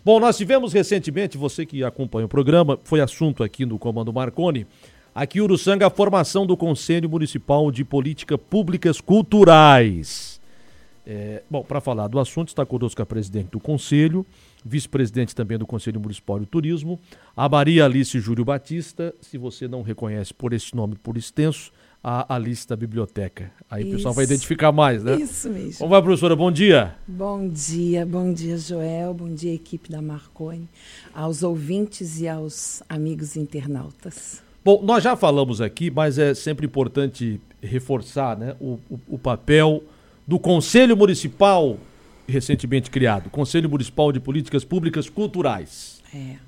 Bom, nós tivemos recentemente, você que acompanha o programa, foi assunto aqui no Comando Marconi, aqui em Uruçanga, a formação do Conselho Municipal de Políticas Públicas Culturais. Bom, para falar do assunto, está conosco a presidente do Conselho, vice-presidente também do Conselho Municipal de Turismo, a Maria Alice Júlio Batista, se você não reconhece por esse nome por extenso, a Alice da Biblioteca. Aí o pessoal vai identificar mais, né? Isso mesmo. Como vai, professora? Bom dia. Bom dia, Joel, bom dia, equipe da Marconi, aos ouvintes e aos amigos internautas. Bom, nós já falamos aqui, mas é sempre importante reforçar, né, o papel do Conselho Municipal recentemente criado, Conselho Municipal de Políticas Públicas Culturais.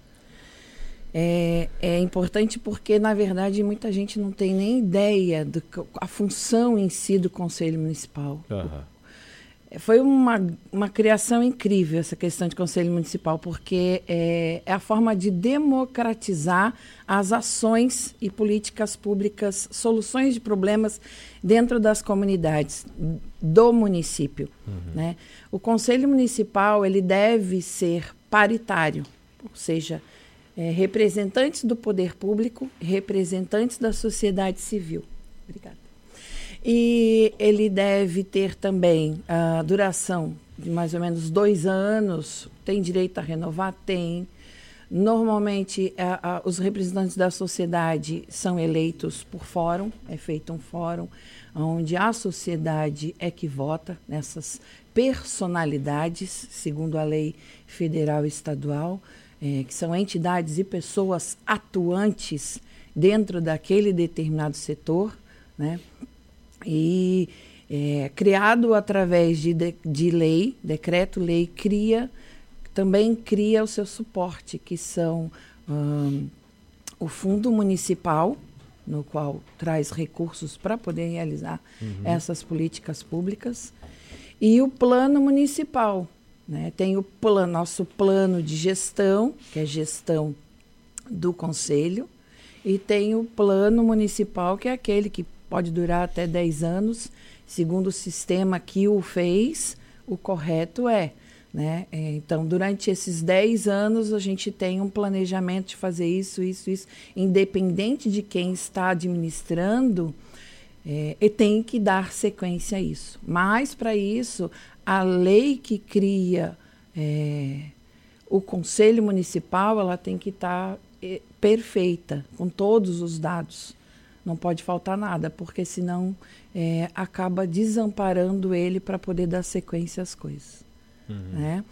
É importante porque, na verdade, muita gente não tem nem ideia da função em si do Conselho Municipal. Foi uma criação incrível essa questão de Conselho Municipal, porque é a forma de democratizar as ações e políticas públicas, soluções de problemas dentro das comunidades do município. Né? O Conselho Municipal ele deve ser paritário, ou seja, representantes do poder público, representantes da sociedade civil. Obrigada. E ele deve ter também a duração de mais ou menos 2 anos. Tem direito a renovar? Tem. Normalmente, os representantes da sociedade são eleitos por fórum. É feito um fórum onde a sociedade é que vota nessas personalidades, segundo a lei federal e estadual, que são entidades e pessoas atuantes dentro daquele determinado setor, né? E criado através de lei, decreto-lei, também cria o seu suporte, que são o Fundo Municipal, no qual traz recursos para poder realizar essas políticas públicas, e o Plano Municipal. Né? Tem o nosso plano de gestão, que é gestão do Conselho, e tem o Plano Municipal, que é aquele que pode durar até 10 anos, segundo o sistema que o fez, o correto né? Então, durante esses 10 anos, a gente tem um planejamento de fazer isso, independente de quem está administrando, e tem que dar sequência a isso. Mas, para isso, a lei que cria o Conselho Municipal, ela tem que estar perfeita, com todos os dados. Não pode faltar nada, porque senão acaba desamparando ele para poder dar sequência às coisas. Né?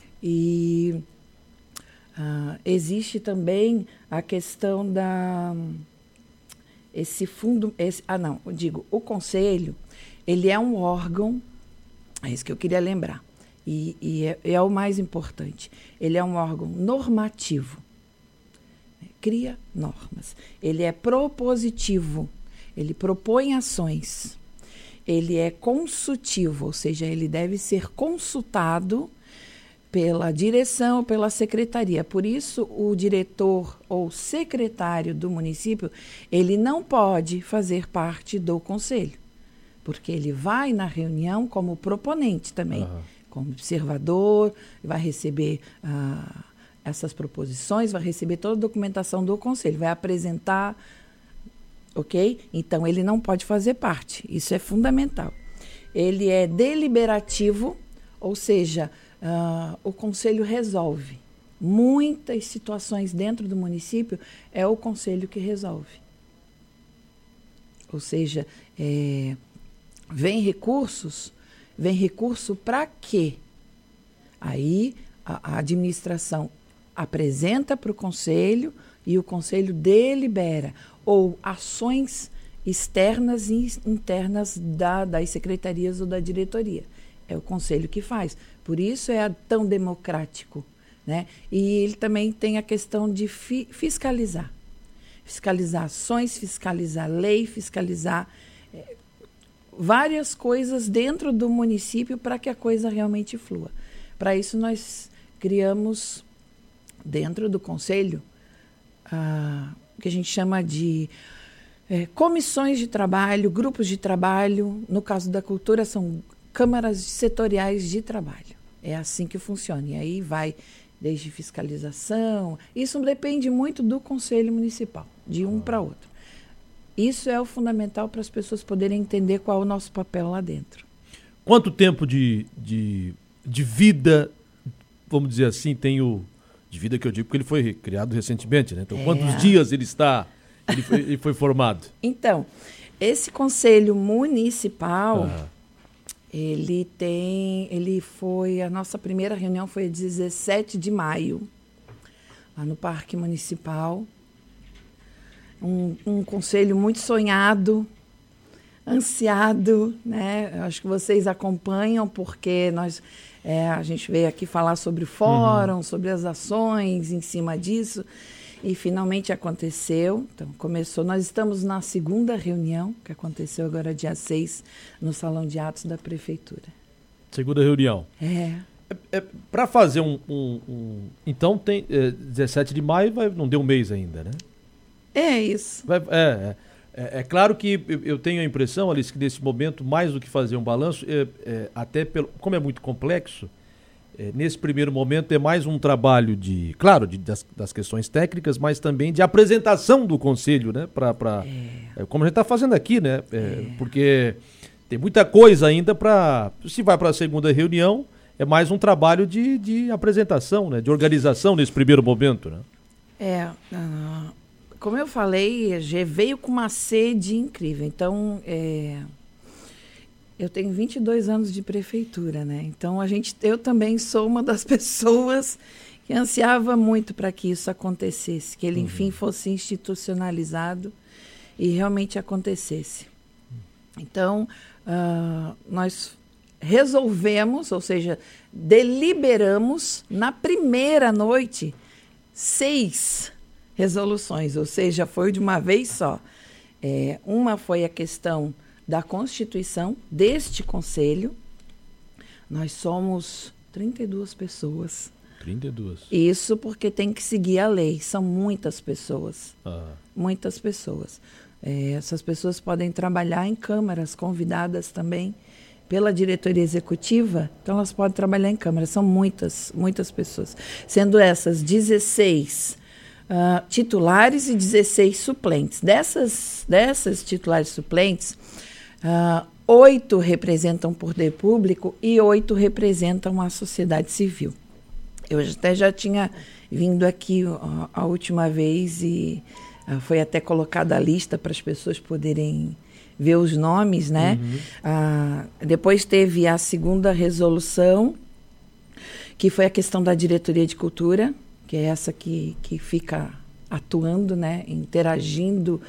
E existe também a questão esse fundo... o Conselho, ele é um órgão, é isso que eu queria lembrar, e é o mais importante, ele é um órgão normativo. Cria normas. Ele é propositivo, ele propõe ações. Ele é consultivo, ou seja, ele deve ser consultado pela direção, pela secretaria. Por isso, o diretor ou secretário do município, ele não pode fazer parte do conselho, porque ele vai na reunião como proponente também, como observador, vai receber essas proposições, vai receber toda a documentação do conselho, vai apresentar, ok? Então, ele não pode fazer parte, isso é fundamental. Ele é deliberativo, ou seja, o conselho resolve. Muitas situações dentro do município é o conselho que resolve. Ou seja, vem recurso para quê? Aí a administração apresenta para o conselho e o conselho delibera, ou ações externas e internas das secretarias ou da diretoria. É o conselho que faz. Por isso é tão democrático. Né? E ele também tem a questão de fiscalizar. Fiscalizar ações, fiscalizar lei, fiscalizar várias coisas dentro do município para que a coisa realmente flua. Para isso, nós criamos, dentro do conselho, o que a gente chama de comissões de trabalho, grupos de trabalho. No caso da cultura, são câmaras setoriais de trabalho. É assim que funciona. E aí vai desde fiscalização. Isso depende muito do Conselho Municipal, de um para outro. Isso é o fundamental para as pessoas poderem entender qual é o nosso papel lá dentro. Quanto tempo de vida, vamos dizer assim, tem o... De vida que eu digo, porque ele foi criado recentemente, né? Então, quantos dias ele foi formado? Então, esse Conselho Municipal, a nossa primeira reunião foi 17 de maio, lá no Parque Municipal. Um conselho muito sonhado, ansiado, né? Eu acho que vocês acompanham, porque a gente veio aqui falar sobre o fórum, sobre as ações em cima disso, e finalmente aconteceu. Então, começou. Nós estamos na segunda reunião, que aconteceu agora dia 6, no Salão de Atos da Prefeitura. Segunda reunião. Para fazer então, tem 17 de maio, não deu um mês ainda, né? É isso. É claro que eu tenho a impressão, Alice, que nesse momento, mais do que fazer um balanço, como é muito complexo, nesse primeiro momento é mais um trabalho das questões técnicas, mas também de apresentação do Conselho, né? Como a gente está fazendo aqui, né? Porque tem muita coisa ainda se vai para a segunda reunião, é mais um trabalho de apresentação, né? De organização nesse primeiro momento, né? Como eu falei, veio com uma sede incrível. Então, eu tenho 22 anos de prefeitura, né? Então, eu também sou uma das pessoas que ansiava muito para que isso acontecesse, que ele, enfim, fosse institucionalizado e realmente acontecesse. Então, nós resolvemos, ou seja, deliberamos na primeira noite 6 resoluções, ou seja, foi de uma vez só. Uma foi a questão da constituição deste conselho. Nós somos 32 pessoas. 32? Isso porque tem que seguir a lei. São muitas pessoas. Muitas pessoas. Essas pessoas podem trabalhar em câmaras, convidadas também pela diretoria executiva. Então, elas podem trabalhar em câmaras. São muitas, muitas pessoas. Sendo essas 16 titulares e 16 suplentes. Dessas titulares suplentes, 8 representam o poder público e 8 representam a sociedade civil. Eu até já tinha vindo aqui a última vez e foi até colocada a lista para as pessoas poderem ver os nomes, né? Depois teve a segunda resolução, que foi a questão da diretoria de cultura, que é essa que fica atuando, né, interagindo,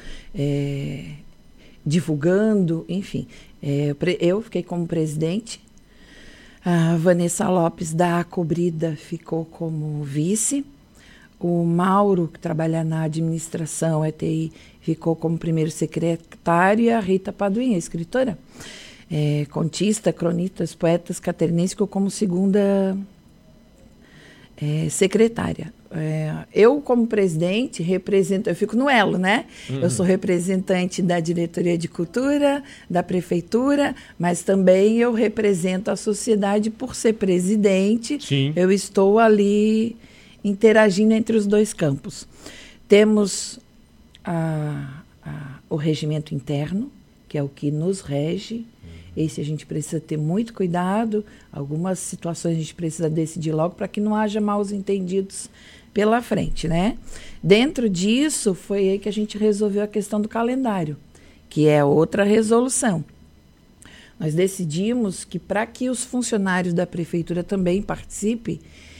divulgando, enfim. Eu fiquei como presidente, a Vanessa Lopes da Acobrida ficou como vice, o Mauro, que trabalha na administração, ETI, ficou como primeiro secretário, e a Rita Paduim, a escritora, contista, cronistas, poetas catarinense, ficou como segunda secretária. Eu, como presidente, eu fico no elo, né? Eu sou representante da diretoria de cultura, da prefeitura, mas também eu represento a sociedade por ser presidente. Sim. Eu estou ali interagindo entre os dois campos. Temos o regimento interno, que é o que nos rege. Esse a gente precisa ter muito cuidado. Algumas situações a gente precisa decidir logo para que não haja maus entendidos pela frente, né? Dentro disso, foi aí que a gente resolveu a questão do calendário, que é outra resolução. Nós decidimos que, para que os funcionários da prefeitura também participem,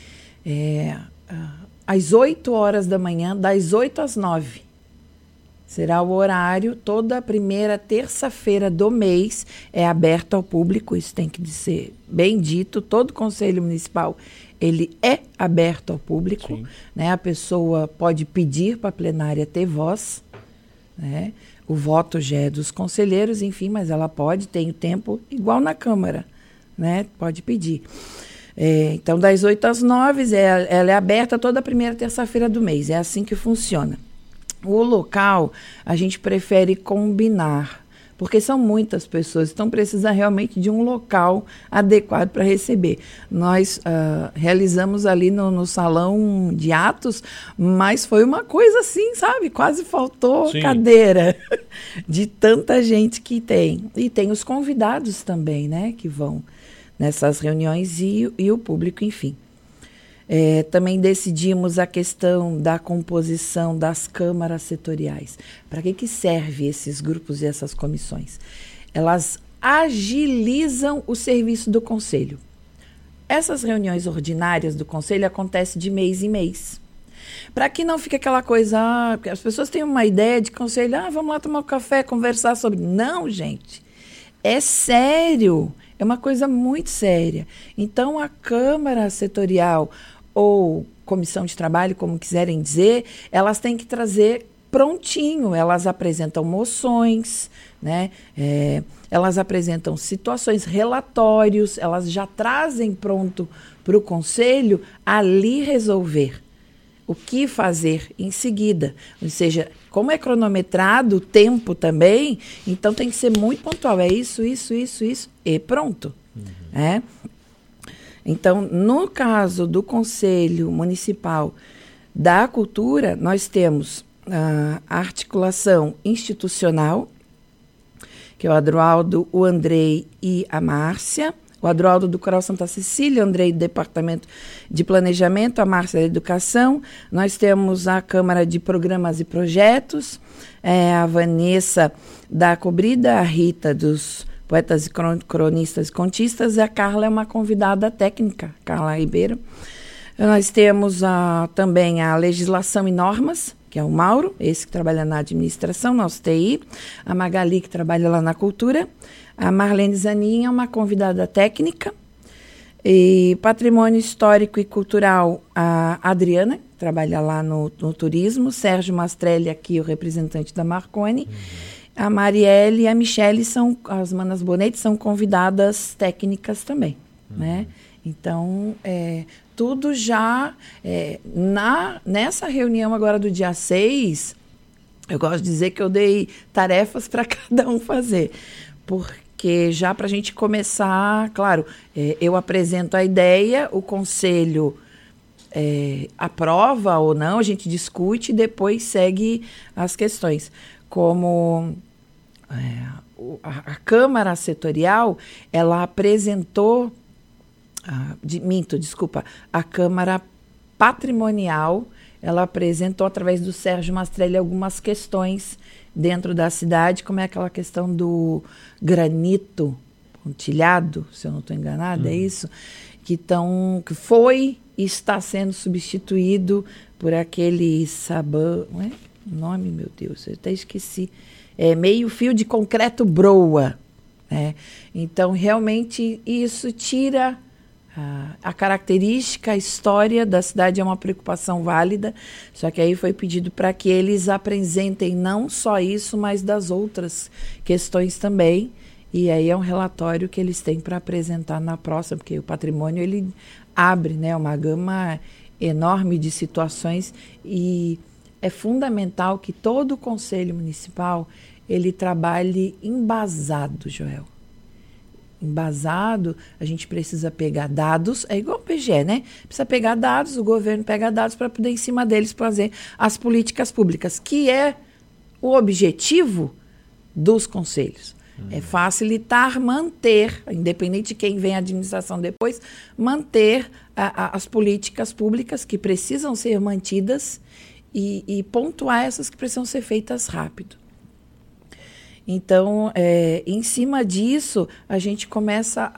às 8 horas da manhã, das 8 às 9, será o horário. Toda a primeira terça-feira do mês é aberto ao público, isso tem que ser bem dito. Todo Conselho Municipal, ele é aberto ao público, né? A pessoa pode pedir para a plenária ter voz, né? O voto já é dos conselheiros, enfim, mas ela tem o tempo igual na Câmara, né? Pode pedir. Então, das 8 às 9, ela é aberta toda a primeira terça-feira do mês, é assim que funciona. O local, a gente prefere combinar, porque são muitas pessoas, então precisa realmente de um local adequado para receber. Nós realizamos ali no salão de atos, mas foi uma coisa assim, sabe? Quase faltou cadeira de tanta gente que tem. E tem os convidados também, né, que vão nessas reuniões e o público, enfim. Também decidimos a questão da composição das câmaras setoriais. Para que serve esses grupos e essas comissões? Elas agilizam o serviço do Conselho. Essas reuniões ordinárias do Conselho acontecem de mês em mês. Para que não fique aquela coisa... porque as pessoas têm uma ideia de Conselho, vamos lá tomar um café, conversar sobre... Não, gente. É sério. É uma coisa muito séria. Então, a Câmara Setorial ou Comissão de Trabalho, como quiserem dizer, elas têm que trazer prontinho. Elas apresentam moções, né? Elas apresentam situações, relatórios, elas já trazem pronto para o Conselho ali resolver o que fazer em seguida. Ou seja, como é cronometrado o tempo também, então tem que ser muito pontual. É isso, e pronto. Então, no caso do Conselho Municipal da Cultura, nós temos a articulação institucional, que é o Adroaldo, o Andrei e a Márcia. O Adroaldo do Coral Santa Cecília, o Andrei do Departamento de Planejamento, a Márcia da Educação. Nós temos a Câmara de Programas e Projetos, a Vanessa da Cobrida, a Rita dos Poetas e Cronistas e Contistas, e a Carla é uma convidada técnica, Carla Ribeiro. Nós temos também a Legislação e Normas, que é o Mauro, esse que trabalha na administração, nosso TI, a Magali, que trabalha lá na cultura, a Marlene Zanin é uma convidada técnica, e Patrimônio Histórico e Cultural, a Adriana, que trabalha lá no turismo, Sérgio Mastrelli, aqui o representante da Marconi, a Marielle e a Michele, as Manas Bonetti, são convidadas técnicas também, né? Então, tudo já, nessa reunião agora do dia 6, eu gosto de dizer que eu dei tarefas para cada um fazer, porque já para a gente começar, claro, eu apresento a ideia, o conselho aprova ou não, a gente discute e depois segue as questões. Como a Câmara Setorial, ela apresentou, a Câmara Patrimonial, ela apresentou através do Sérgio Mastrelli algumas questões dentro da cidade, como é aquela questão do granito pontilhado, se eu não estou enganada, é isso? Que foi e está sendo substituído por aquele sabão, não é? O nome, meu Deus, eu até esqueci. Meio fio de concreto broa. Né? Então, realmente, isso tira a característica, a história da cidade, é uma preocupação válida, só que aí foi pedido para que eles apresentem não só isso, mas das outras questões também, e aí é um relatório que eles têm para apresentar na próxima, porque o patrimônio, ele abre, né, uma gama enorme de situações, e é fundamental que todo o Conselho Municipal ele trabalhe embasado, Joel. Embasado, a gente precisa pegar dados, é igual o PGE, né? Precisa pegar dados, o governo pega dados para poder, em cima deles, fazer as políticas públicas, que é o objetivo dos conselhos. É facilitar, manter, independente de quem vem à administração depois, manter as políticas públicas que precisam ser mantidas e pontuar essas que precisam ser feitas rápido. Então, em cima disso, a gente começa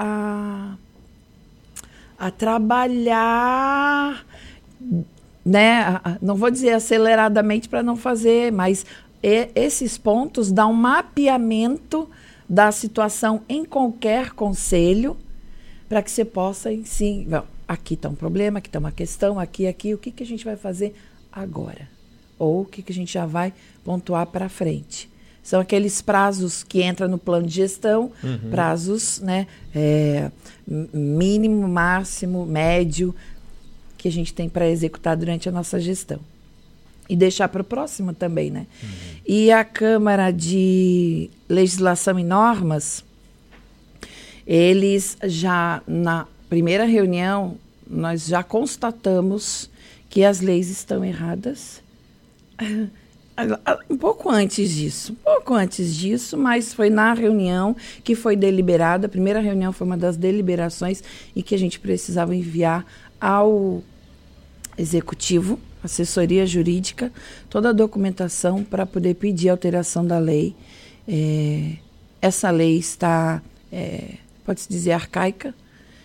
a trabalhar, né? Não vou dizer aceleradamente para não fazer, mas esses pontos dão um mapeamento da situação em qualquer conselho, para que você possa, sim, aqui está um problema, aqui está uma questão, aqui, o que a gente vai fazer agora? Ou o que a gente já vai pontuar para frente? São aqueles prazos que entram no plano de gestão, prazos, né, mínimo, máximo, médio, que a gente tem para executar durante a nossa gestão. e deixar para o próximo também, né? E a Câmara de Legislação e Normas, eles já, na primeira reunião, nós já constatamos que as leis estão erradas. Um pouco antes disso, mas foi na reunião que foi deliberada. A primeira reunião foi uma das deliberações e que a gente precisava enviar ao Executivo, assessoria jurídica, toda a documentação para poder pedir alteração da lei. Essa lei está, pode-se dizer, arcaica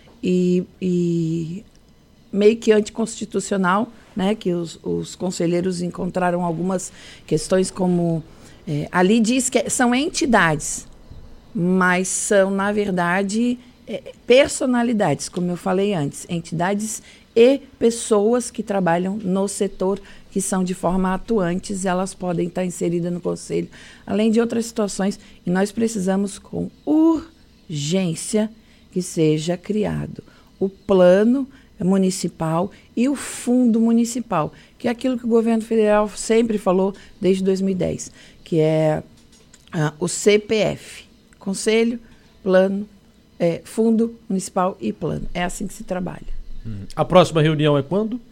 e meio que anticonstitucional, né, que os conselheiros encontraram algumas questões como... ali diz que são entidades, mas são, na verdade, personalidades, como eu falei antes, entidades e pessoas que trabalham no setor, que são de forma atuantes, elas podem estar inseridas no conselho, além de outras situações, e nós precisamos, com urgência, que seja criado o plano municipal e o fundo municipal, que é aquilo que o governo federal sempre falou desde 2010, que é o CPF, Conselho, Plano, Fundo Municipal e Plano. É assim que se trabalha. A próxima reunião é quando?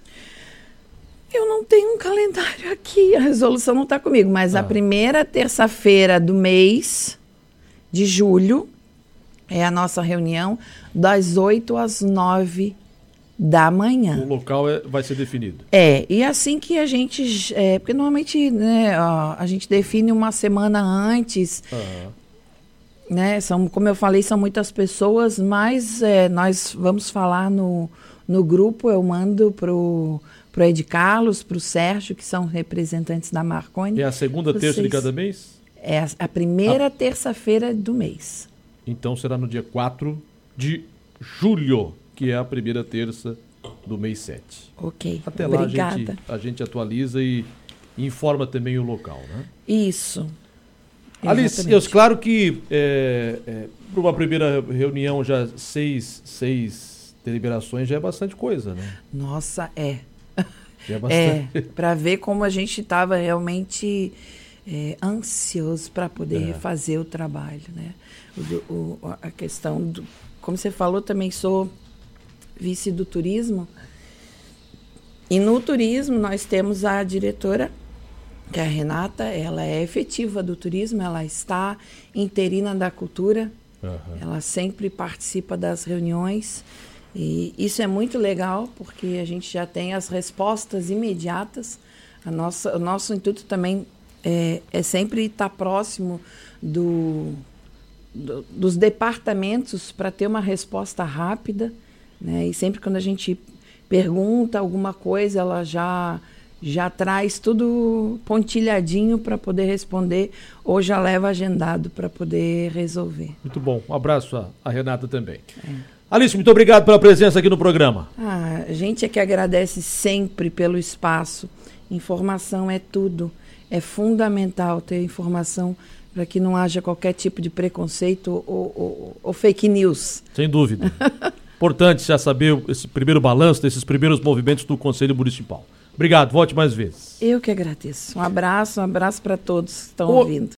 Eu não tenho um calendário aqui, a resolução não está comigo, mas a primeira terça-feira do mês de julho é a nossa reunião, das 8 às 9 da manhã. O local vai ser definido. E assim que a gente... porque normalmente, né, a gente define uma semana antes, né, como eu falei, são muitas pessoas, mas nós vamos falar no grupo, eu mando pro Ed Carlos, pro Sérgio, que são representantes da Marconi. É a segunda terça de cada mês? É a primeira terça-feira do mês. Então será no dia 4 de julho, que é a primeira terça do mês 7. Ok, até obrigada. Lá a gente atualiza e informa também o local, né? Isso. Alice, claro que para uma primeira reunião já seis deliberações já é bastante coisa, né? Nossa, Já é bastante. Para ver como a gente estava realmente ansioso para poder fazer o trabalho, né? A questão como você falou, também sou vice do turismo, e no turismo nós temos a diretora, que é a Renata, ela é efetiva do turismo, ela está interina da cultura, ela sempre participa das reuniões, e isso é muito legal, porque a gente já tem as respostas imediatas. O nosso intuito também é sempre estar próximo dos departamentos para ter uma resposta rápida, né? E sempre quando a gente pergunta alguma coisa, ela já traz tudo pontilhadinho para poder responder ou já leva agendado para poder resolver. Muito bom. Um abraço a Renata também. Alice, muito obrigado pela presença aqui no programa. A gente é que agradece sempre pelo espaço. Informação é tudo. É fundamental ter informação para que não haja qualquer tipo de preconceito ou fake news. Sem dúvida. Importante já saber esse primeiro balanço desses primeiros movimentos do Conselho Municipal. Obrigado, volte mais vezes. Eu que agradeço. Um abraço para todos que estão ouvindo.